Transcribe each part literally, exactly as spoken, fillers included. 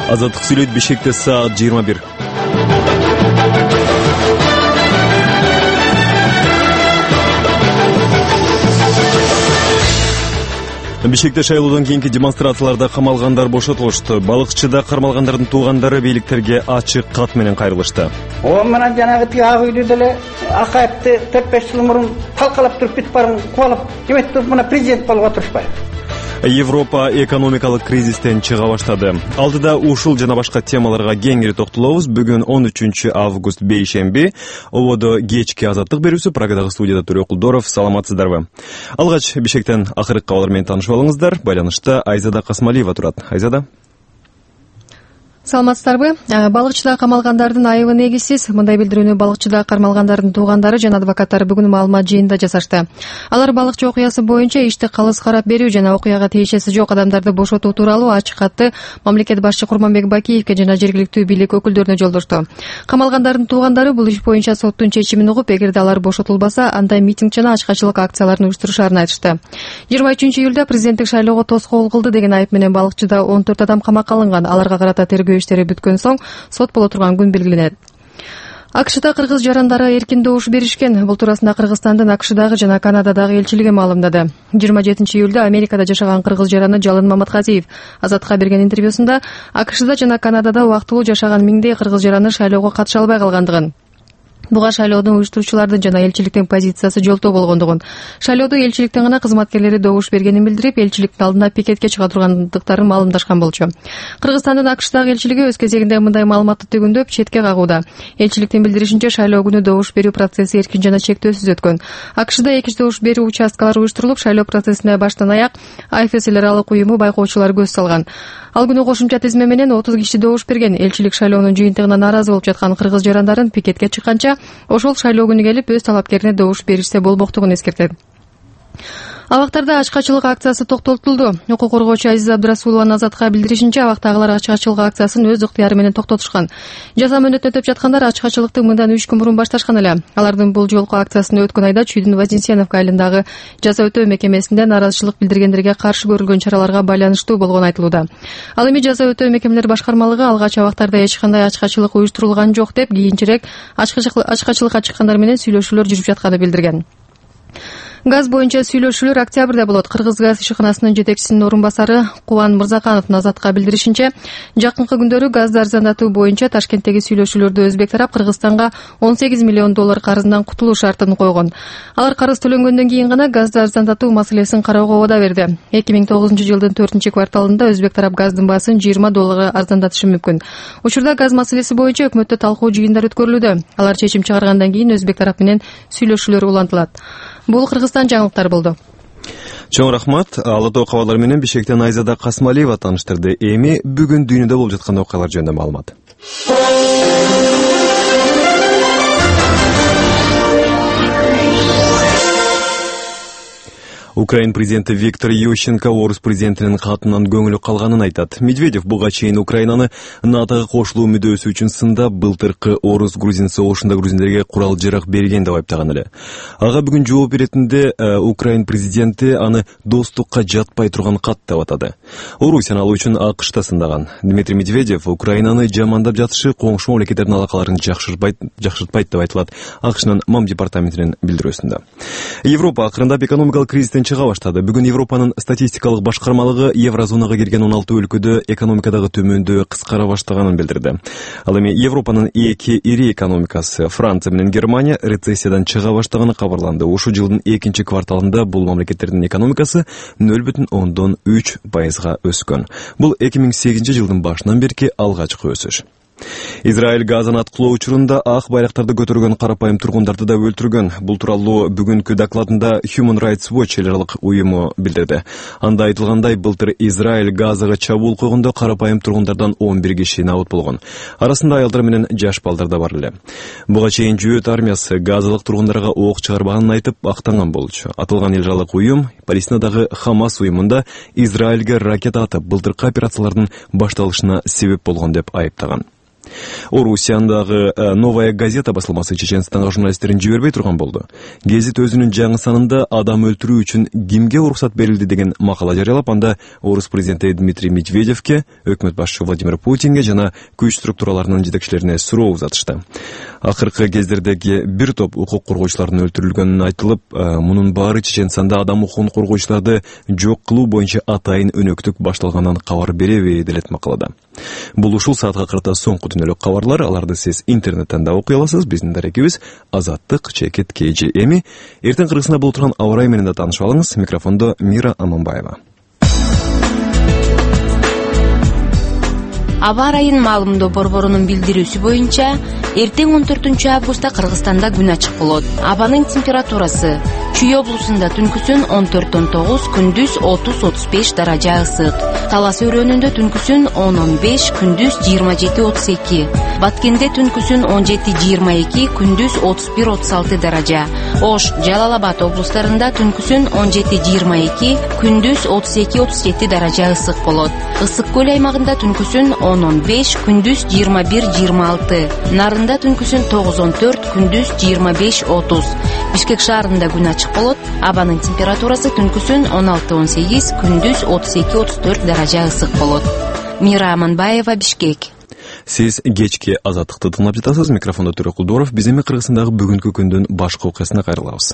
Азаттык сүйлөйт. Бишкекте саат жыйырма бир. Бишкекте шайлоодон кийинки демонстрацияларда камалгандар бошотулушту. Балыкчыда кармалгандардын туугандары бийликтерге ачык кат менен кайрылышты. О менен жанагы тиги ак үйдү деле акаевди төрт беш жыл мурун талкалап туруп бүт барын кубалып кемет туруп мына президент болууга турушпайбы. Европа экономикалык кризистен чыга баштады. Алдыда ушул жана башка темаларга кеңири токтолобуз. Бүгүн он үчүнчү август бейшемби. Ободо кечки азаттык берүүсү. Прагадагы студияда Төрө Кулдоров. Саламатсыздарбы? Алгач Бишкектен акыркы кабар менен таанышып алыңыздар. Байланышта Айзада Касмалиева турат. Айзада. Саламатсыздарбы? Балыкчыда камалгандардын айыбы негизсиз. Мындай билдирүүнү балыкчыда кармалгандардын туугандары жана адвокаттары бүгүн маалымат жыйынында жасашты. Алар балыкчы окуясы боюнча ишти калыс карап берүү жана окуяга тиешеси жок адамдарды бошотуу тууралуу ачык катты мамлекет башчы Курманбек Бакиевке жана жергиликтүү бийлик өкүлдөрүнө жолдошту. Камалгандардын туугандары бул иш боюнча соттун чечимин угуп, эгерде алар бошотулбаса, анда митинг жана ачкачылык акцияларын уюштурушаарын айтышты. жыйырма үчүнчү июлда президенттик шайлоого тоскоол кылды деген айып менен балыкчыда он төрт адам камакка алынган. Аларга карата тергөө иштери бүткөн соң сот боло турган күн белгиленет. АКШда кыргыз жарандары эркин добуш беришкен. Бул туурасында Кыргызстандын АКШдагы жана Канададагы элчилиги маалымдады. жыйырма жетинчи июлда Америкада жашаган кыргыз жараны Жалын Маматказиев Азатка берген интервьюсунда АКШда жана Канадада убактылуу жашаган миңдей кыргыз жараны шайлоого катыша албай калгандыгын, буга шайлоодун уюштуруучулардын жана элчиликтин позициясы жолтоо болгондугун, шайлоодо элчиликтин гана кызматкерлери добуш бергенин билдирип, элчиликтин алдына пикетке чыга тургандыктарын маалымдашкан болчу. Кыргызстандын АКШдагы элчилиги өз кезегинде мындай маалыматты түгүндөп четке кагууда. Элчиликтин билдиришинче, шайлоо күнү добуш берүү процесси эркин жана чектөөсүз өткөн. АКШда эки добуш берүү участкалары уюштурулуп, шайлоо процессине баштан аяк Айфес эл аралык уюму байкоочулар көз салган. Ал күнү кошумча тизме менен отуз киши добуш берген. Элчилик шайлоонун жыйынтыгына нааразы болуп жаткан кыргыз жарандарын пикетке чыкканча ошол шайлоо күнү келип өз талапкерине добуш беришсе болмоктугун эскертет. Абактарда ачкачылык акциясы токтотулду. Укук коргоочу Азиза Абдрасулова Азатка билдиришинче, абактагылар ачкачылык акциясын өз ыктыяры менен токтотушкан. Жаза мөөнөтүн өтөп жаткандар ачкачылыкты мындан үч күн мурун башташкан эле. Алардын бул жолку акциясыны өткөн айда Чүйдүн Вознесеновка айылындагы жаза өтөө мекемесинде нааразычылык билдиргендерге каршы көрүлгөн чараларга байланыштуу болгону айтылууда. Ал эми жаза өтөө мекемелер башкармалыгы алгач абактарда эч кандай ачкачылык уюштурулган жок деп, кийинчерээк ачкачылыкка чыккандар менен сүйлөшүүлөр жүрүп жатканын билдирген. Газ боюнча сүйлөшүүлөр октябрда болот. Кыргыз газ ишканасынын жетекчисинин орун басары Кубан Мырзаканов Азатка билдиришинче, жакынкы күндөрү газды арзандатуу боюнча Ташкенттеги сүйлөшүүлөрдө Өзбек тарап Кыргызстанга он сегиз миллион доллар карыздан кутулуу шартын койгон. Алар карыз төлөнгөндөн кийин гана газды арзандатуу маселесин кароого убада берди. эки миң тогузунчу жылдын төртүнчү кварталында Өзбек тарап газдын баасын жыйырма долларга арзандатышы мүмкүн. Учурда газ маселеси боюнча өкмөттө талкуу жыйындар өткөрүлүүдө. Алар чечим чыгаргандан кийин Өзбек тарап менен сүйлөшүүлөр улантылат. Бул Кыргызстан жаңылыктары болду. Чоң рахмат. Алатоо кабарлар менен Бишкектен Айзада Касмалиева тааныштырды. Эми бүгүн дүйнөдө болуп жаткан окуялар жөнүндө маалымат. Украин президенти Виктор Ющенко орус президентинин катынан көңүлү калганын айтат. Медведев буга чейин Украинаны НАТОга кошулуу мүдөөсү үчүн сындап, былтыркы орус-грузин согушунда грузиндерге курал-жарак берген деп айыптаган эле. Ага бүгүн жооп беретинде Украин президенти аны достукка жатпай турган кат деп атады. Орусияны алуу үчүн АКШта сындаган. Дмитрий Медведев Украинаны жамандап жатышы коңшу мамлекеттердин алакаларын жакшыртпайт жакшыртпайт деп айтылат АКШнын МАМ департаментинин билдирүүсүндө. Европа акырындап экономикалык кризистен чыга баштады. Бүгүн Европанын статистикалык башкармалыгы еврозонага кирген он алты өлкөдө экономикадагы төмөндөө кыскара баштаганын билдирди. Ал эми Европанын эки ири экономикасы Франция менен Германия рецессиядан чыга баштаганы кабарланды. Ушул жылдын экинчи кварталында бул мамлекеттердин экономикасы нөл бүтүн ондон үч пайызга өскөн. Бул эки миң сегизинчи жылдын башынан берки алгачкы өсүш. Израиль газын аткылоо учурунда ак байрактарды көтөргөн карапайым тургундарды да өлтүргөн. Бул тууралуу бүгүнкү докладында Human Rights Watch эл аралык уюму билдирди. Анда айтылгандай, былтыр Израиль газага чабуул койгондо карапайым тургундардан он бир киши набыт болгон. Арасында аялдар менен жаш балдар да бар эле. Буга чейин Жөөт армиясы газалык тургундарга ок чыгарбаганын айтып актанган болчу. Атылган эл аралык уюм Палестинадагы Хамас уюмунда Израилге ракета атып, былтыркы операциялардын башталышына себеп болгон деп айыптаган. Орусияндагы Новая газета басылмасы Чеченстанга журналисттерин жибербей турган болду. Гезит өзүнүн жаңы санында адам өлтүрүү үчүн кимге уруксат берилди деген макала жарыялап, анда орус президенти Дмитрий Медведевке, өкмөт башчысы Владимир Путинге жана күч структураларынын жетекчилерине суроо узатышты. Акыркы кездердеги бир топ укук коргоочулардын өлтүрүлгөнүн айтылып, мунун баары Чеченстанда адам укугун коргоочуларды жок кылуу боюнча атайын өнөктүк башталганынан кабар береби делет макалада. Бул ушул саатка карата соңку түнөлүк кабарлар, аларды сиз интернеттен да окуй аласыз. Биздин дарегибиз Азаттык Чекет Кейжи. Эми эртең кыргызында болуп турган аба ырайы менен да таанышып алыңыз. Микрофондо Мира Аманбаева. Аба ырайын маалымдоо борборунун билдирүүсү боюнча, эртең он төртүнчү августта Кыргызстанда күн ачык болот. Абанын температурасы Чүй облусунда түнкүсүн он төрт он тогуз, күндүз отуз отуз беш даража ысык. Талас өрөөнүндө түнкүсүн он он беш, күндүз жыйырма жети отуз эки. Баткенде түнкүсүн он жети жыйырма эки, күндүз отуз бир отуз алты даража. Ош, Жалал-Абад облустарында түнкүсүн он жети жыйырма эки, күндүз отуз эки отуз жети даража ысык болот. Ысык көл аймагында түнкүсүн он он беш, күндүз жыйырма бир жыйырма алты. Нарында түнкүсүн тогуз он төрт, күндүз жыйырма беш отуз. Бишкек шаарында күн ачык болот. Абанын температурасы түнкүсүн он алты он сегиз, күндүз отуз эки отуз төрт даража ысык болот. Мира Аманбаева, Бишкек. Сиз кечки Азаттыкты тыңлап жатасыз. Микрофонда Төрө Кулдоров. Биз эми Кыргызстандагы бүгүнкү күндүн башкы окуясына кайрылабыз.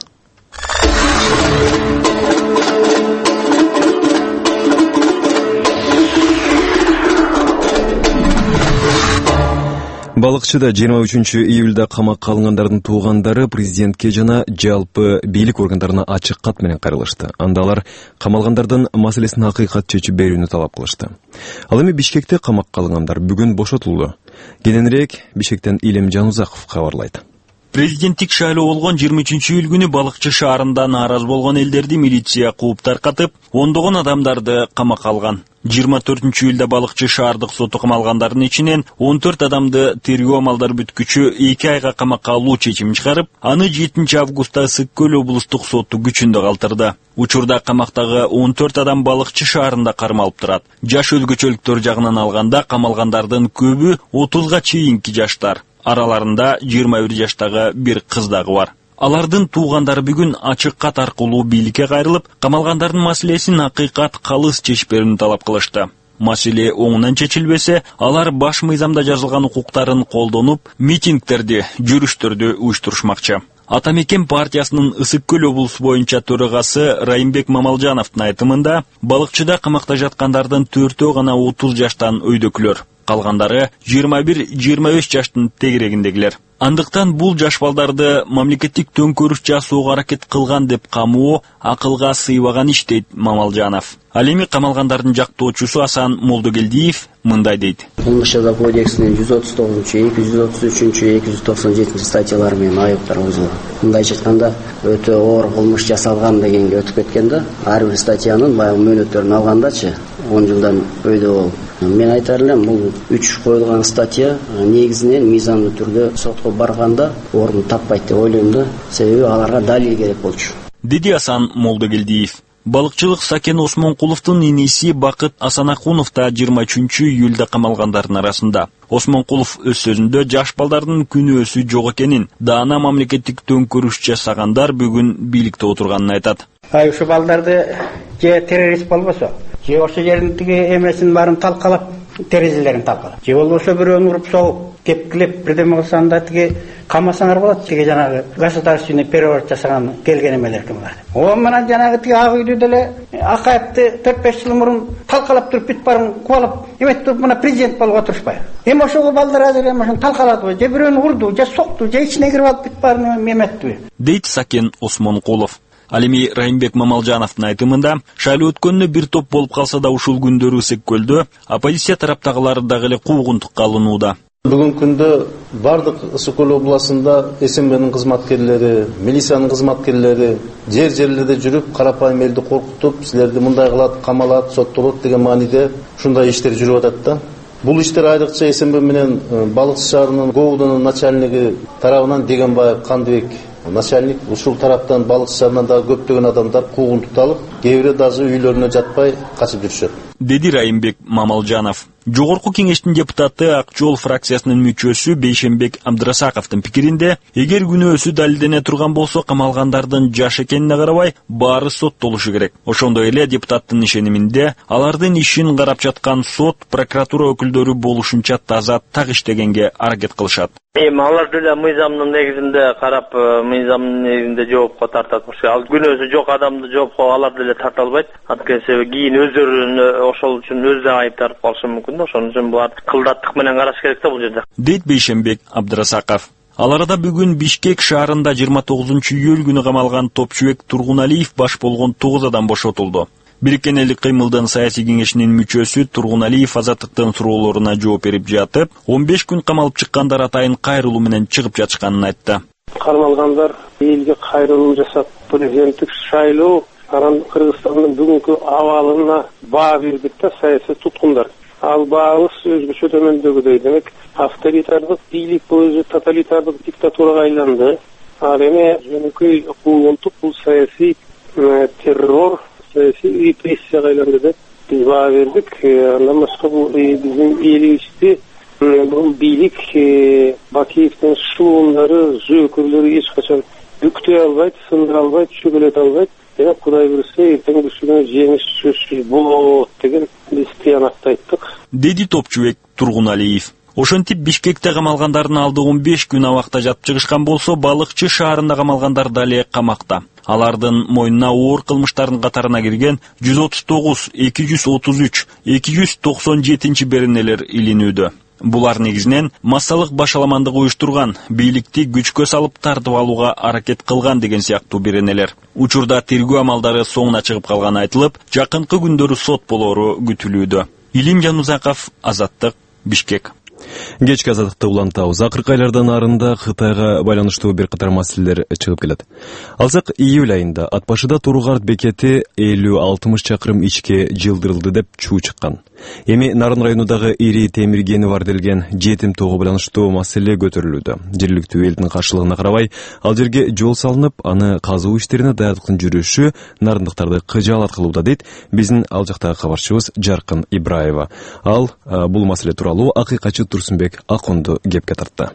Балыкчыда жыйырма үчүнчү июлда камакка алынгандардын туугандары президентке жана жалпы бийлик органдарына ачык кат менен кайрылышты. Анда алар камалгандардын маселесин акыйкат чечип берүүнү талап кылышты. Ал эми Бишкекте камакка алынгандар бүгүн бошотулду. Кененирээк Бишкектен Илем Жанузаков кабарлайт. Президенттик шайлоо болгон жыйырма үчүнчү июль күнү Балыкчы шаарында нааразы болгон элдерди милиция кууп таркатып, ондогон адамдарды камакка алган. жыйырма төртүнчү июлда Балыкчы шаардык соту камалгандардын ичинен он төрт адамды тергөө амалдары бүткүчү эки айга камакка алуу чечимин чыгарып, аны жетинчи августта Ысык көл облустук соту күчүндө калтырды. Учурда камактагы он төрт адам Балыкчы шаарында кармалып турат. Жаш өзгөчөлүктөр жагынан алганда камалгандардын көбү отузга чейинки жаштар. Араларында жыйырма бир жаштагы бир кыз дагы бар. Алардын туугандары бүгүн ачык кат аркылуу бийликке кайрылып, камалгандардын маселесин акыйкат калыс чечип берүүнү талап кылышты. Маселе оңунан чечилбесе, алар баш мыйзамда жазылган укуктарын колдонуп, митингтерди, жүрүштөрдү уюштурушмакчы. Атамекен партиясынын Ысык көл облусу боюнча төрагасы Райымбек Мамалжановдун айтымында, Балыкчыда камакта жаткандардын төртөө гана отуз жаштан өйдөкүлөр. Калгандары жыйырма бир жыйырма үч жаштын тегерегиндегилер. Андыктан бул жаш балдарды мамлекеттик төңкөрүш жасоого аракет кылган деп камоо акылга сыйбаган иш, дейт Мамалжанов. Ал эми камалгандардын жактоочусу Асан Молдогелдиев мындай дейт. Кылмыш жаза кодексинин жүз отуз тогузунчу, эки жүз отуз үчүнчү, эки жүз токсон жетинчи статьялары менен айып таргызылган. Мындайча айтканда, өтө оор кылмыш жасалган дегенге өтүп кеткен да. Ар бир статьянын баягы мөөнөттөрүн алгандачы он жылдан өйдө болуп. Мен айтар элем, бул үч коюлган статья негизинен мыйзамдуу түрдө сотко барганда орун таппайт деп ойлойм да. Себеби аларга далил керек болчу. Деди Асан Молдогелдиев. Балыкчылык Сакен Осмонкуловдун иниси Бакыт Асанакунов да жыйырма үчүнчү июлда камалгандардын арасында. Осмонкулов өз сөзүндө жаш балдардын күнөөсү жок экенин, даана мамлекеттик төңкөрүш жасагандар бүгүн бийликте отурганын айтат. Ай ушу балдарды же террорист болбосо, же ошо жердин тиги эмесин баарын талкалап, терезелерин талкалап, же болбосо бирөөнү уруп согуп, кепкилеп бирдеме кылсаңда тиги камасаңар болот, тиги жанагы государственный переворот жасаган келген эмелер ким бар. О мына жанагы тиги ак үйдү деле Акаевди төрт беш жыл мурун талкалап туруп бүт барын кубалап, эмет туруп мына президент болуп отурушпайбы? Эми ошого балдар азыр эми ошону талкаладыбы, же бирөөнү урду, же сокту, же ичине кирип алып бүт барын эметти. Дейт Сакен Осмонкулов. Ал эми Райымбек Мамалжановдун айтымында, шайлоо өткөнүнө бир топ болуп калса да ушул күндөрү Ысык көлдө оппозиция тараптагылар дагы эле куугунтукка алынууда. Бүгүнкү күндө бардык Ысык көл областында эс эм бнин кызматкерлери, милициянын кызматкерлери жер-жерлерде жүрүп, карапайым элди коркутуп, силерди мындай кылат, камалат, соттолот деген мааниде ушундай иштер жүрүп атат да. Бул иштер айрыкча эс эм бэ менен Балыкчы шаарынын ГОУдун начальниги тарабынан Дегенбаев Кандыбек начальник, ушул тараптан Балыкчы шаарынан дагы көптөгөн адамдар куугунтукталып, кээ бири даже үйлөрүнө жатпай качып жүрүшөт. Деди Райымбек Мамалжанов. Жогорку кеңештин депутаты Ак жол фракциясынын мүчөсү Бейшенбек Абдрасаковдун пикиринде, эгер күнөөсү далилдене турган болсо, камалгандардын жаш экенине карабай баары соттолушу керек. Ошондой эле депутаттын ишениминде алардын ишин карап жаткан сот, прокуратура өкүлдөрү болушунча таза так иштегенге аракет кылышат. Эми алар деле мыйзамдын негизинде карап, мыйзамдын негизинде жоопко тартат. Ал күнөөсү жок адамды жоопко алар деле тарта албайт. Анткени кийин өздөрүн ошол үчүн өзү айыптап калышы мүмкүн да. Ошон үчүн булар кылдаттык менен караш керек да бул жерде. Дейт Бейшенбек Абдрасаков. Ал арада бүгүн Бишкек шаарында жыйырма тогузунчу июль күнү камалган Топчубек Тургуналиев баш болгон тогуз адам бошотулду. Бириккен элдик кыймылдын саясий кеңешинин мүчөсү Тургуналиев азаттыктын суроолоруна жооп берип жатып, он беш күн камалып чыккандар атайын кайрылуу менен чыгып жатышканын айтты. Кармалгандар элге кайрылуу жасап, президенттик шайлоо, анан Кыргызстандын бүгүнкү абалына баа бердик да саясий туткундар. Ал баабыз өзгөчө төмөндөгүдөй, демек авторитардык бийлик өзү тоталитардык диктатурага айланды. Ал эми жөнөкөй куулонтуп бул саясий террор, саясий репрессияга айланды деп биз баа бердик. Андан башка бул биздин элибизди бул бийлик Бакиевдин шылуундары, зөөкөрлөрү эч качан бүктөй албайт, сындыра албайт, чөгөлөтө албайт. Демек Кудай буйрса эртең күнү жеңиш сөзсүз болот деген биз тыянакты айттык. Деди Топчубек Тургуналиев. Ошентип Бишкекте камалгандардын алды он беш күн абакта жатып чыгышкан болсо, Балыкчы шаарында камалгандар дале камакта. Алардын мойнуна оор кылмыштардын катарына кирген жүз отуз тогуз, эки жүз отуз үч, эки жүз токсон жетинчи беренелер илинүүдө. Булар негизинен массалык башаламандык уюштурган, бийликти күчкө салып тартып алууга аракет кылган деген сыяктуу беренелер. Учурда тергөө амалдары соңуна чыгып калганы айтылып, жакынкы күндөрү сот болору күтүлүүдө. Илим Жанузаков, Азаттык, Бишкек. Кечки азаттыкты улантабыз. Акыркы айлардан арында Кытайга байланыштуу бир катар маселелер чыгып келет. Алсак, июль айында Атбашыда Туругарт бекети элүү алтымыш чакырым ичке жылдырылды деп чуу чыккан. Эми Нарын районундагы ири темир кени бар делген жетим тоого байланыштуу маселе көтөрүлүүдө. Жергиликтүү элдин каршылыгына карабай, ал жерге жол салынып, аны казуу иштерине даярдыктын жүрүшү нарындыктарды кыжаалат кылууда, дейт биздин ал жактагы кабарчыбыз Жаркын Ибраева. Ал бул маселе тууралуу акыйкатчы Турсунбек Аконду кепке тартты.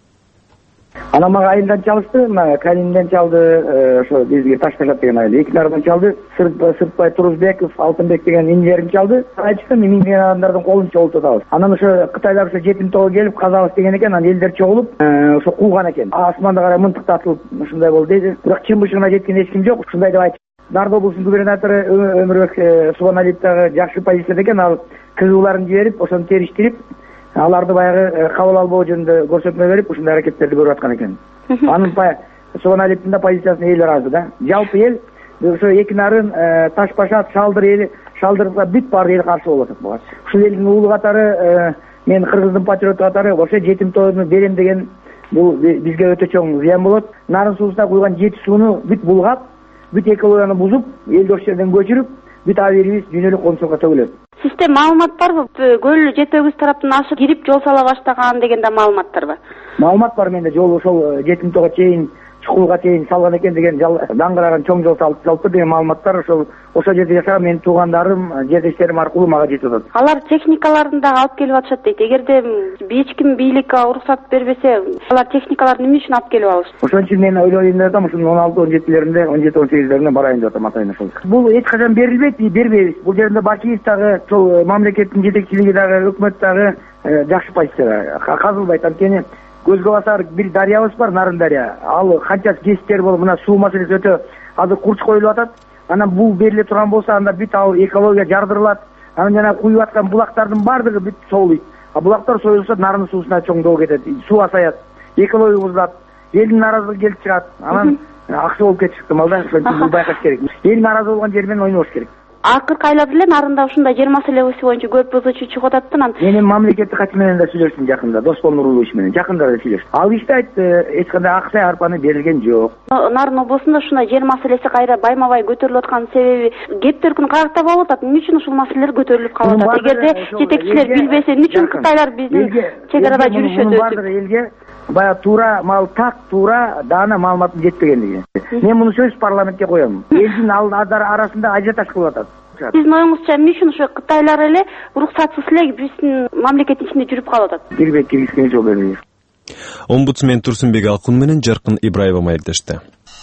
Ана мага айылдан чалышты, мага Калинден чалды, ошо бизге Ташташат деген айыл. Эки нардан чалды, Сыртбай Турузбеков, Алтынбек деген инженерин чалды. Айтышты, мен инженер адамдардын колун чогултабыз. Анан ошо Кытайлар ошо жетим тоого келип казабыз деген экен, анан элдер чогулуп, ошо кууган экен. Асманда карай мынтык тартылып, ушундай болду дейт. Бирок чын-бышыгына жеткен эч ким жок. Ушундай деп айтты. Нарды облусунун губернатору Өмүрбек Субаналиев дагы жакшы позицияда экен, ал кызууларын жиберип, ошону териштирип, аларды баягы кабыл албоо жөнүндө көрсөтмө берип, ушундай аракеттерди көрүп аткан экен. Анын Субаналиевдин да позициясына эл ыраазы да. Жалпы эл ошо эки нарын Таш Башат, Шалдыр эли, Шалдырга бүт бар эл каршы болуп атат буга. Ушул элдин уулу катары, мен Кыргыздын патриоту катары ошо жетим тоону берем деген бул бизге өтө чоң зыян болот. Нарын суусуна куйган жети сууну бүт булгап, бүт экологияны бузуп, элди ошол жерден көчүрүп, бүт абийирибиз дүйнөлүк коомчулукка төгүлөт. Сизде маалымат барбы? Көл жетөгүз тараптан ашып кирип жол сала баштаган деген да маалыматтар бар. Маалымат бар менде, жол ошол жетим тоого чейин, чукулга чейин салган экен деген даңгыраган чоң жол салып салыпты деген маалыматтар ошол ошол жерде жашаган менин туугандарым, жердештерим аркылуу мага жетип атат. Алар техникаларын да алып келип атышат дейт. Эгерде эч ким бийликке уруксат бербесе, алар техникаларды эмне үчүн алып келип алышат? Ошон үчүн мен ойлойм деп атам, ушунун он алты он жетилеринде, он жети он сегиздеринде барайын деп атам атайын ошол. Бул эч качан берилбейт, бербейбиз. Бул жерде Бакиев дагы, ошол мамлекеттин жетекчилиги дагы, өкмөт дагы жакшы позицияда. Казылбайт, анткени көзгө басар бир дарыябыз бар, Нарын дарыя. Ал канчасы кесиптер болуп, мына суу маселеси өтө азыр курч коюлуп атат. Анан бул бериле турган болсо, анда бүт ал экология жардырылат. Анан жана куюп аткан булактардын баардыгы бүт соолуйт. А булактар союлса, Нарын суусуна чоң доо кетет. Суу азаят, экология бузулат, элдин нааразылыгы келип чыгат. Анан акча болуп кетип чыкты малда, ошентип бул байкаш керек. Эл нааразы болгон жер менен ойнобош керек. Акыркы айларда эле Нарында ушундай жер маселеси боюнча көп бузуучу чыгып атат да. Менин мамлекеттик катчы менен да сүйлөштүм жакында, Доспон Нурулович менен жакында да сүйлөштүм. Ал ишти айтты, эч кандай акча арпаны берилген жок. Нарын облусунда ушундай жер маселеси кайра байма-бай көтөрүлүп аткан себеби кептер күн карактап алып атат. Эмне үчүн ушул маселелер көтөрүлүп калып атат? Эгерде жетекчилер билбесе, эмне үчүн Кытайлар биздин чек арада жүрүшөт? Бардыр элге бая туура мал так, туура даана маалыматтын жетпегендиги. Мен муну сөз парламентке коем. Элдин арасында ажиотаж кылып атат. Биздин оюңузча эмне үчүн ошо Кытайлар эле уруксатсыз эле биздин мамлекеттин ичинде жүрүп калып атат? Кирбек киргизген жол берилет. Омбудсмен Турсунбек Алкун менен Жаркын Ибраева маектешти.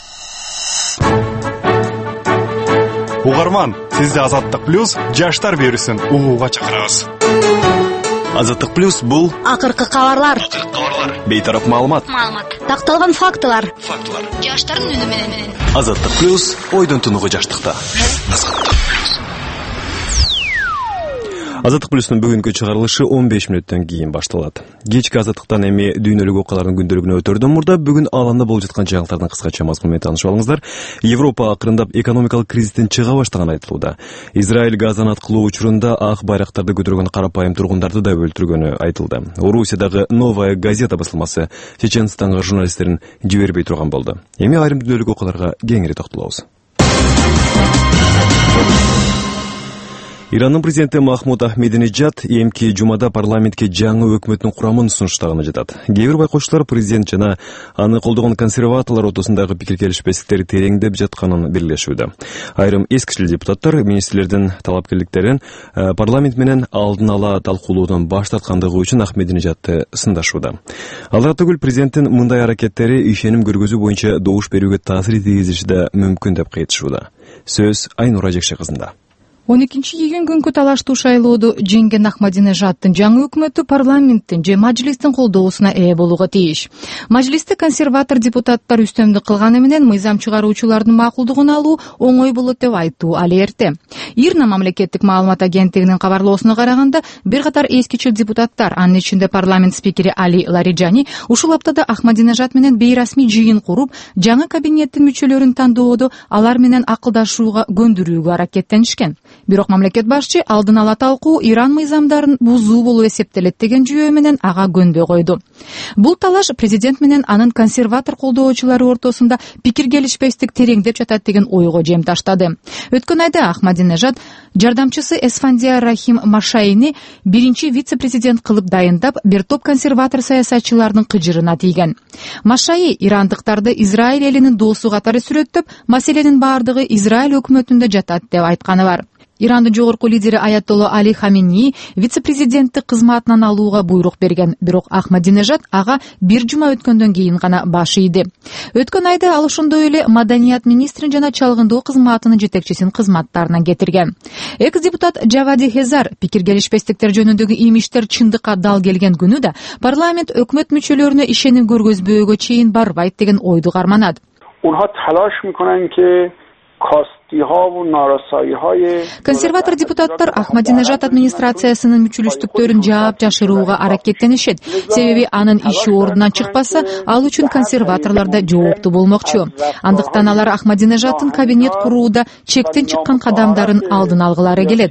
Угарман, сизди Азаттык плюс жаштар берүүсүн угууга чакырабыз. Азаттык плюс бул акыркы кабарлар. Бейтарап маалымат. Маалымат. Такталган фактылар. Фактылар. Жаштардын үнү менен. Азаттык плюс ойдон тунугу жаштыкта. Азаттык плюс. Азаттык плюстун бүгүнкү чыгарылышы он беш мүнөттөн кийин башталат. Кечки азаттыктан эми дүйнөлүк окуялардын күндөлүгүнө өтөрдөн мурда бүгүн аланда болуп жаткан жаңылыктардын кыскача мазмуну менен таанышып алыңыздар. Европа акырындап экономикалык кризистен чыга баштаганы айтылууда. Израиль Газаны аткылоо учурунда ак байрактарды көтөргөн карапайым тургундарды да өлтүргөнү айтылды. Орусиядагы Новая газета басылмасы Чеченстанга журналисттерин жибербей турган болду. Эми айрым дүйнөлүк окуяларга кеңири токтолобуз. Иранын президенти Махмуд Ахмединежад эмки жумада парламентке жаңы өкмөттүн курамын сунуштаганы жатат. Кээ бир байкоочулар президент жана аны колдогон консерваторлор ортосундагы пикир келишпестиктер тереңдеп жатканын белгилешүүдө. Айрым эскичил депутаттар министрлердин талапкерликтерин парламент менен алдын ала талкуулоодон баш тарткандыгы үчүн Ахмединежадты сындашууда. Алар түгүл президенттин мындай аракеттери ишеним көргөзүү боюнча добуш берүүгө таасир тийгизиши да мүмкүн деп кайтышууда. Сөз Айнура Жекше кызында. он экинчи июнь күнкү талаштуу шайлоодо жеңген Ахмадинежадтын жаңы өкмөтү парламенттин же мажлистин колдоосуна ээ болууга тийиш. Мажлисте консерватор депутаттар үстөмдүк кылганы менен мыйзам чыгаруучулардын макулдугун алуу оңой болот деп айтуу али эрте. Ирна мамлекеттик маалымат агенттигинин кабарлоосуна караганда бир катар эскичил депутаттар, анын ичинде парламент спикери Али Лариджани ушул аптада Ахмадинежад менен бейрасмий жыйын куруп, жаңы кабинеттин мүчөлөрүн тандоодо алар менен акылдашууга көндүрүүгө аракеттенишкен. Бирок мамлекет башчы алдын ала талкуу Иран мыйзамдарын бузуу болуп эсептелет деген жүйө менен ага көндө койду. Бул талаш президент менен анын консерватор колдоочулары ортосунда пикир келишпестик тереңдеп жатат деген ойго жем таштады. Өткөн айда Ахмадинежад жардамчысы Эсфандия Рахим Машайни биринчи вице-президент кылып дайындап, бир топ консерватор саясатчылардын кыжырына тийген. Машай ирандыктарды Израиль элинин доосу катары сүрөттөп, маселенин бардыгы Израиль өкмөтүндө жатат деп айтканы бар. Ирандын жогорку лидери Аятолла Али Хамини вице-президенттик кызматынан алууга буйрук берген, бирок Ахмадинежад ага бир жума өткөндөн кийин гана баш ийди. Өткөн айда ал ошондой эле маданият министрин жана чалгындоо кызматынын жетекчисин кызматтарынан кетирген. Экс-депутат Джавади Хезар пикир келишпестиктер жөнүндөгү имиштер чындыкка дал келген күнү да парламент өкмөт мүчөлөрүнө ишеним көргөзбөөгө чейин барбайт деген ойду карманат. Консерватор депутаттар Ахмадинежад администрациясынын мүчөлүштүктөрүн жаап жашырууга аракеттенишет. Себеби анын иши ордунан чыкпаса, ал үчүн консерваторлор да жооптуу болмокчу. Андыктан алар Ахмадинежадтын кабинет курууда чектен чыккан кадамдарын алдын алгылары келет.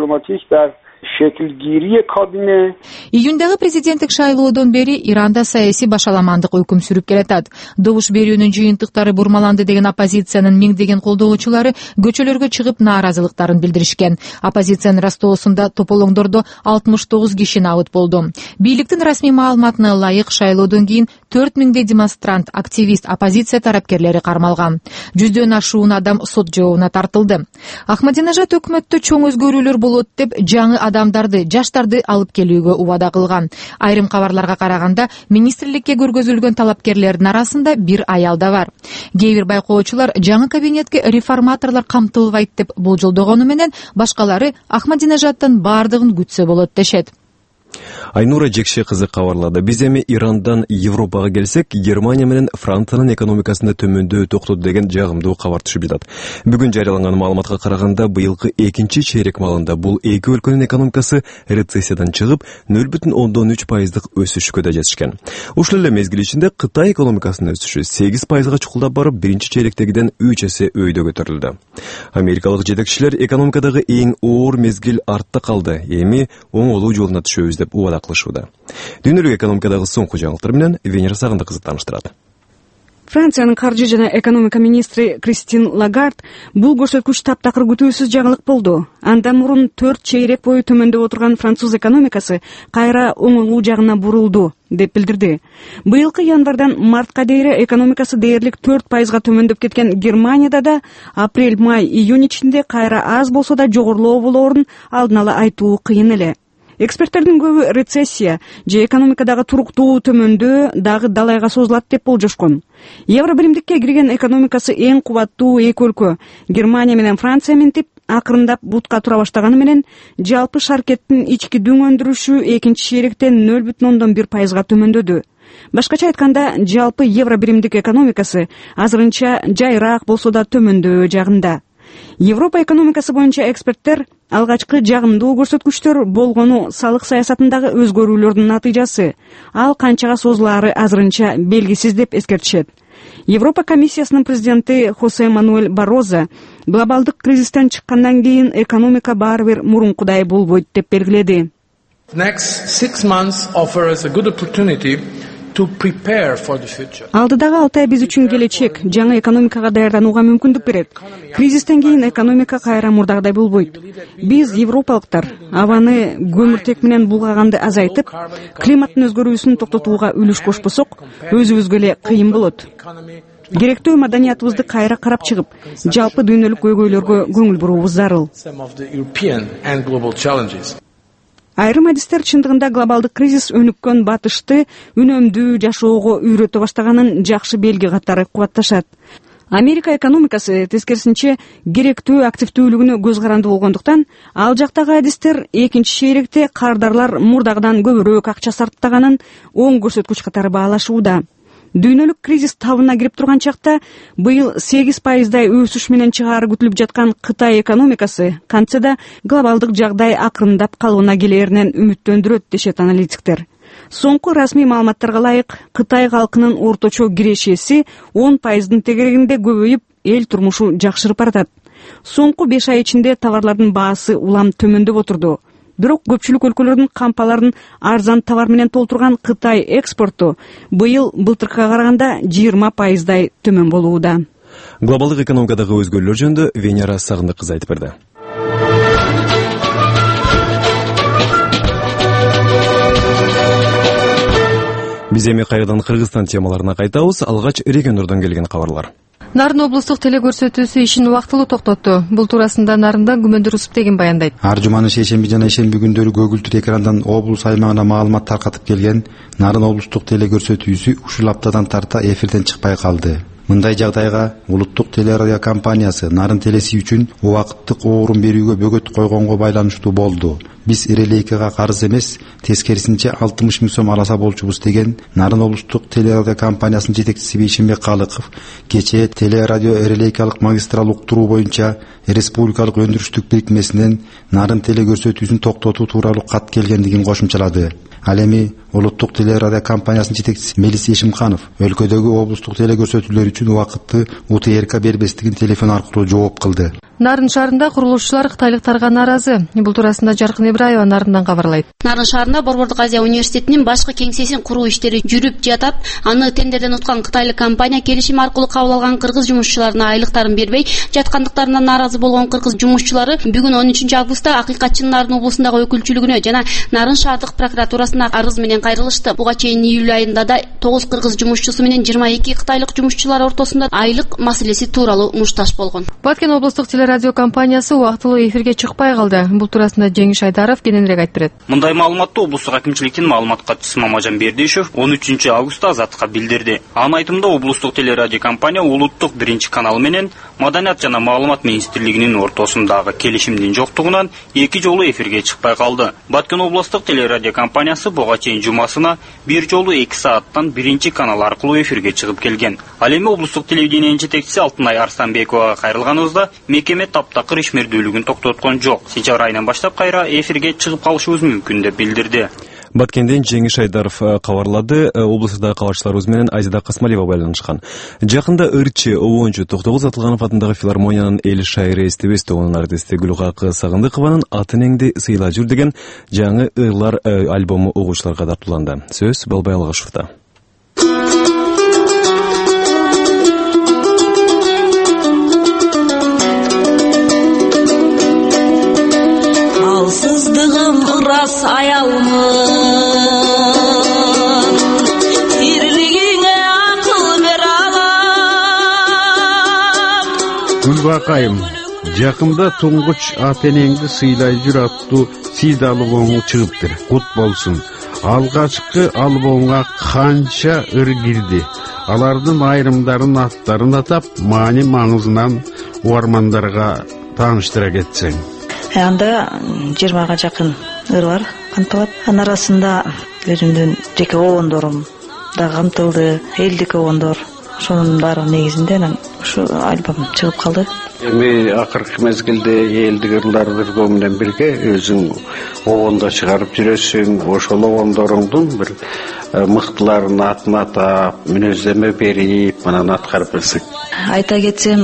Июндагы президенттик шайлоодон бери Иранда саясий башаламандык өкүм сүрүп келатат. Добуш берүүнүн жыйынтыктары бурмаланды деген оппозициянын миңдеген колдоочулары көчөлөргө чыгып нааразылыктарын билдиришкен. Оппозициянын растоосунда тополоңдордо алтымыш тогуз киши набыт болду. Бийликтин расмий маалыматына ылайык шайлоодон кийин төрт миңдей демонстрант, активист, оппозиция тарапкерлери кармалган. Жүздөн ашуун адам сот жообуна тартылды. Ахмадинежад өкмөттө чоң өзгөрүүлөр болот деп жаңы адамдарды, жаштарды алып келүүгө убада кылган. Айрым кабарларга караганда, министрликке көргөзүлгөн талапкерлердин арасында бир аял да бар. Кээ бир байкоочулар жаңы кабинетке реформаторлор камтылбайт деп болжолдогону менен, башкалары Ахмадинежадтын бардыгын күтсө болот дешет. Айнура Жекше кызы кабарлады. Биз эми Ирандан Европага келсек, Германия менен Франциянын экономикасында төмөндөө токтоду деген жагымдуу кабар түшүп жатат. Бүгүн жарыяланган маалыматка караганда, быйылкы экинчи чейрек маалында бул эки өлкөнүн экономикасы рецессиядан чыгып, нөл бүтүн ондон үч пайыздык өсүшкө да жетишкен. Ушул эле мезгил ичинде Кытай экономикасынын өсүшү сегиз пайызга чукулдап барып, биринчи чейректегиден үч эсе өйдө көтөрүлдү. Америкалык жетекчилер экономикадагы эң оор мезгил артта калды. Эми оңолуу жолуна түшөбүз деп убада кылышууда. Дүйнөлүк экономикадагы соңку жаңылыктар менен Венера Сагында кызы тааныштырат. Франциянын каржы жана экономика министри Кристин Лагард бул көрсөткүч таптакыр күтүүсүз жаңылык болду. Андан мурун төрт чейрек бою төмөндөп отурган француз экономикасы кайра оңолуу жагына бурулду. деп билдирди. Быйылкы январдан мартка дейин экономикасы дээрлик төрт пайызга төмөндөп кеткен Германияда да апрель, май, июнь ичинде кайра аз болсо да жогорулоо болоорун алдын ала айтуу кыйын эле. Эксперттердин көбү рецессия же экономикадагы туруктуу төмөндөө дагы далайга созулат деп болжошкон. Евро биримдикке кирген экономикасы эң кубаттуу эки өлкө Германия менен Франция ментип акырындап бутка тура баштаганы менен жалпы шаркеттин ички дүң өндүрүшү экинчи шериктен нөл бүтүн ондон бир пайызга төмөндөдү. Башкача айтканда, жалпы евро биримдик экономикасы азырынча жайраак болсо да төмөндөө жагында. Европа экономикасы боюнча эксперттер алгачкы жагымдуу көрсөткүчтөр болгону салык саясатындагы өзгөрүүлөрдүн натыйжасы, ал канчага созулаары азырынча белгисиз деп эскертишет. Европа комиссиясынын президенти Хосе Мануэль Барозо глобалдык кризистен чыккандан кийин экономика баары бир мурункудай болбойт деп белгиледи. Алдыдагы алты ай биз үчүн келечек, жаңы экономикага даярданууга мүмкүндүк берет. Кризистен кийин экономика кайра мурдагыдай болбойт. Биз европалыктар абаны көмүртек менен булгаганды азайтып, климаттын өзгөрүүсүн токтотууга үлүш кошпосок, өзүбүзгө эле кыйын болот. Керектүү маданиятыбызды кайра карап чыгып, жалпы дүйнөлүк көйгөйлөргө көңүл буруубуз зарыл. Айрым адистер чындыгында глобалдык кризис өнүккөн батышты үнөмдүү жашоого үйрөтө баштаганын жакшы белги катары кубатташат. Америка экономикасы тескерисинче керектүү активдүүлүгүнө көз каранды болгондуктан, ал жактагы адистер экинчи шейректе кардарлар мурдагыдан көбүрөөк акча сарптаганын оң көрсөткүч катары баалашууда. Дүйнөлүк кризис табына кирип турган чакта быйыл сегиз пайыздай өсүш менен чыгаары күтүлүп жаткан Кытай экономикасы кантсе да глобалдык жагдай акырындап калыбына келээринен үмүттөндүрөт дешет аналитиктер. Соңку расмий маалыматтарга ылайык, Кытай калкынын орточо кирешеси он пайыздын тегерегинде көбөйүп, эл турмушу жакшырып баратат. Соңку беш ай ичинде товарлардын баасы улам төмөндөп отурду. Бирок көпчүлүк өлкөлөрдүн кампаларын арзан товар менен толтурган Кытай экспорту быйыл былтыркыга караганда жыйырма пайыздай төмөн болууда. Глобалдык экономикадагы өзгөрүүлөр жөнүндө Венера Сагындык кызы айтып берди. Биз эми кайрадан Кыргызстан темаларына кайтабыз. Алгач региондордон келген кабарлар. Нарын облустук телекөрсөтүүсү ишин убактылуу токтотту. Бул туурасында Нарындан Күмөндөр Усуптеген баяндайт. Ар жуманын шейшемби жана ишемби күндөрү көгүлтүр экрандан облус аймагына маалымат таркатып келген Нарын облустук телекөрсөтүүсү ушул аптадан тарта эфирден чыкпай калды. Мындай жагдайга улуттук телерадио компаниясы Нарын телеси үчүн убакыттык орун берүүгө бөгөт койгонго байланыштуу болду. Биз Эрелейкага карыз эмес, тескерисинче алтымыш миң сом аласа болчубуз деген Нарын облустук телерадио компаниясынын жетекчиси Бейшенбек Калыков кечээ телерадио Эрелейкалык магистрал уктуруу боюнча республикалык өндүрүштүк бирикмесинен Нарын телекөрсөтүүсүн токтотуу тууралуу кат келгендигин кошумчалады. Ал эми улуттук телерадио компаниясынын жетекчиси Мелис Ешимканов өлкөдөгү облустук телекөрсөтүүлөр үчүн убакытты У Т Р К бербестигин телефон аркылуу жооп кылды. Нарын шаарында курулушчулар кытайлыктарга нааразы. Бул туурасында Жаркын Ибраева Нарындан кабарлайт. Нарын шаарында Борбордук Азия университетинин башкы кеңсесин куруу иштери жүрүп жатат. Аны тендерден уткан кытайлык компания келишим аркылуу кабыл алган кыргыз жумушчуларына айлыктарын бербей жаткандыктарынан нааразы болгон кыргыз жумушчулары бүгүн он үчүнчү августта Акыйкатчынын Нарын облусундагы өкүлчүлүгүнө жана Нарын шаардык прокуратурасына арыз менен кайрылышты. Буга чейин июль айында да тогуз кыргыз жумушчусу менен жыйырма эки кытайлык жумушчулар ортосунда айлык маселеси тууралуу мушташ болгон. Баткен облустук телерадио компаниясы убактылуу эфирге чыкпай калды. Бул туурасында Жеңиш Айдаров кененирээк айтып берет. Мындай маалыматты облустук акимчиликтин маалымат катчысы Мамажан Бердишев он үчүнчү августта Азатка билдирди. Анын айтымында облустук телерадио компания улуттук биринчи канал менен Маданият жана маалымат министрлигинин ортосундагы келишимдин жоктугунан эки жолу эфирге чыкпай калды. Баткен облустук телерадио компаниясы буга чейин жумасына бир жолу эки сааттан биринчи канал аркылуу эфирге чыгып келген. Ал эми облустук телевидениенин жетекчиси Алтынай Арстанбековага кайрылганыбызда мекеме таптакыр ишмердүүлүгүн токтоткон жок. Сентябрь айынан баштап кайра эфирге чыгып калышыбыз мүмкүн деп билдирди. Баткенден Жеңиш Айдаров кабарлады. Облустуктагы кабарчыларыбыз менен Айзада Касмалиева байланышкан. Жакында ырчы обончу Токтогуз Атылганов атындагы филармониянын эл шайыры эстебес тобунун артисти Гүлгакы Сагындыкованын Атын эңди сыйла жүр деген жаңы ырлар альбому угуучуларга тартууланды. Сөз Балбай Алгашевда. Алсыздығым ырас аялмын, Жубакайым, жакында туңгуч ата энеңди сыйлай жүр аттуу сийди албооңу чыгыптыр. Кут болсун. Алгачкы албоңга канча ыр кирди. Алардын айрымдарын аттарын атап, маани маңызынан угармандарга тааныштыра кетсең. Анда жыйырмага жакын ыр бар камтылат. Анын арасында өзүмдүн жеке обондорум да камтылды, элдик обондор. Ошонун баары негизинде анан ушу альбом чыгып калды. Эми акыркы мезгилде элдик ырлар өргөө менен бирге өзүң обондо чыгарып жүрөсүң. Ошол обондоруңдун бир мыктыларын атын атап, мүнөздөмө берип, анан аткарып берсең. Айта кетсем,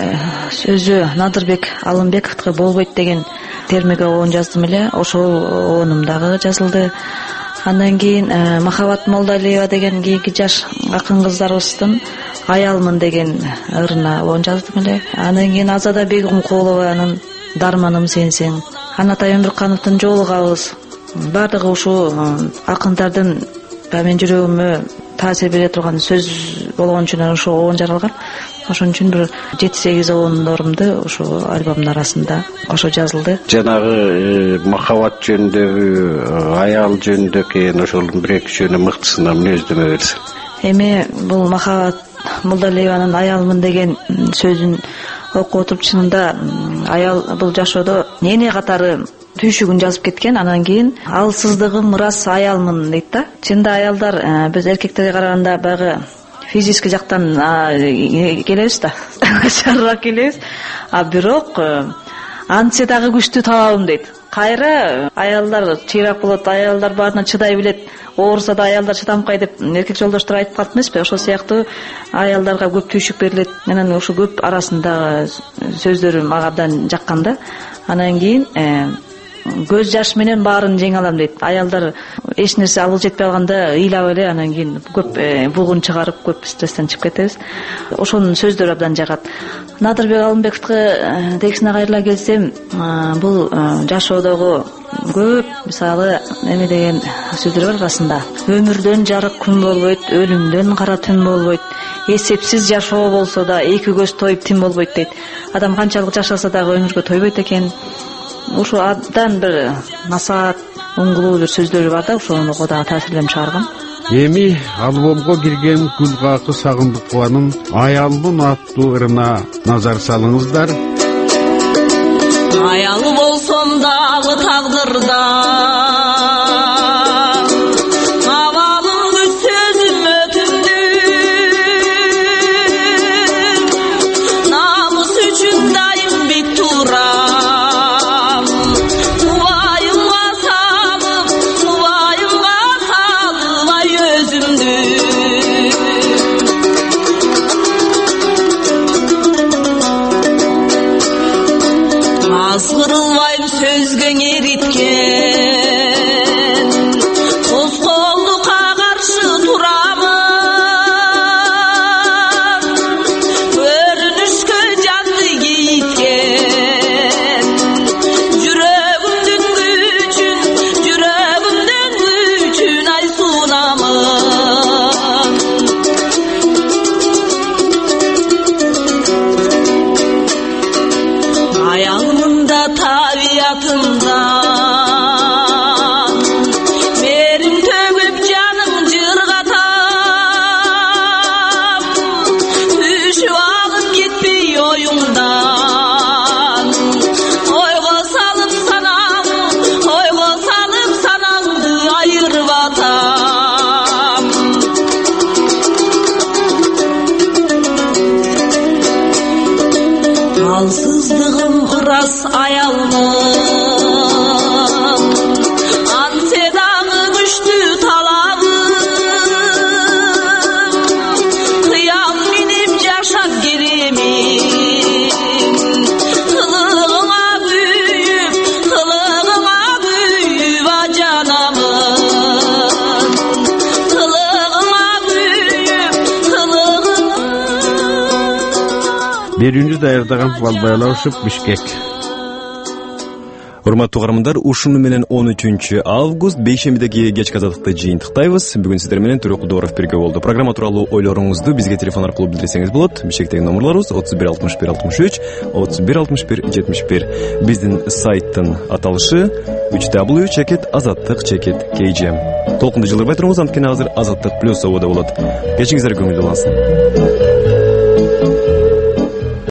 өзү Надырбек Алымбековго болбойт деген термеге обон жаздым эле. Ошол обонум дагы жазылды. Андан кийин Махабат Молдалиева деген кийинки жаш акын кыздарыбыздын Аялмын деген ырына обон жаздым эле. Андан кийин Азада Бегумкулованын Дарманым сенсең, Анатай Өмүркановдун Жолугабыз. Бардыгы ушул акындардын мен жүрөгүмө таасир бере турган сөз болгон үчүн ошо обон жаралган. Ошон үчүн бир жети сегиз обондорумду ошо альбомдун арасында кошо жазылды. Жанагы махабат жөнүндөгү, аял жөнүндөгү ошолдун бир эки жөнү мыктысына мүнөздөмө берсең. Эми бул Махабат Молдалиеванын Аялмын деген сөзүн окуп отуруп, чынында аял бул жашоодо эне катары түйшүгүн жазып кеткен. Анан кийин алсыздыгым ырас аялмын дейт да. Чында аялдар биз эркектерге караганда баягы физический жактан келебиз да, начарыраак келебиз. А бирок антсе дагы күчтүү талабым дейт. Кайра аялдар чыйрак болот, аялдар баарына чыдай билет. Ооруса да аялдар чыдамкай деп эркек жолдоштор айтып калат эмеспи? Ошол сыяктуу аялдарга көп түйшүк берилет. Анан ошо көп арасындагы сөздөрү мага абдан жаккан да. Анан кийин көз жаш менен баарын жеңе алам дейт. Аялдар эч нерсе алгы жетпей калганда ыйлап эле, анан кийин көп булгун чыгарып, көп стресстен чыгып кетебиз. Ошонун сөздөрү абдан жагат. Надырбек Алымбековго текстине кайрыла келсем, бул жашоодогу көп, мисалы, эме деген сөздөр бар арасында. Өмүрдөн жарык күн болбойт, өлүмдөн кара түн болбойт. Эсепсиз жашоо болсо да эки көз тоюп тим болбойт дейт. Адам канчалык жашаса дагы өмүргө тойбойт экен. Ошо абдан бир насаат, оңгулуу бир сөздөрү бар да, ошону дагы таасирленип чыгарган. Эми альбомго кирген Гүлгакы Сагындыкованын Аялмын аттуу ырына назар салыңыздар. Аял болсом дагы тагдырда, абалым күч сөзүм өтүндү, намыс үчүн дайым бек турам, убайымга салып, убайымга салбай өзүмдү. Азгырылбайм сөзгө эриткен, коз колдукка каршы турамын, көрүнүшкө жанды кейиткен, жүрөгүмдүн күчүн, жүрөгүмдүн күчүн ай сунамын. Аялмында табиятымдан мерим төгүп жаным жыргатам, түшүп алып кетпей оюңдан, ойго салып санаңды, ойго салып санаңды айырып атам. Алсыздыгым ырас аялмын, антсе дагы күчтүү талабым, кыял минип жашап керемин, кылыгыңа күйүп, кылыгыңа күйүп ажанамын, кылыгыңа күйүп, кылыгыңа. Берүүнү даярдаган Балбайлашып Бишкек. Урматтуу угармандар, ушуну менен он үчүнчү август бейшембидеги кечки азаттыкты жыйынтыктайбыз. Бүгүн сиздер менен Төрөк Кудоров бирге болду. Программа тууралуу ойлоруңузду бизге телефон аркылуу билдирсеңиз болот. Бишкектеги номерлорубуз отуз бир алтымыш бир алтымыш үч, отуз бир алтымыш бир жетимиш бир. Биздин сайттын аталышы үч дабл ю чекет азаттык чекет кей джи. Толкунду жылдырбай туруңуз, анткени азыр Азаттык плюс ободо болот. Кечиңиздер көңүлдүү болсун.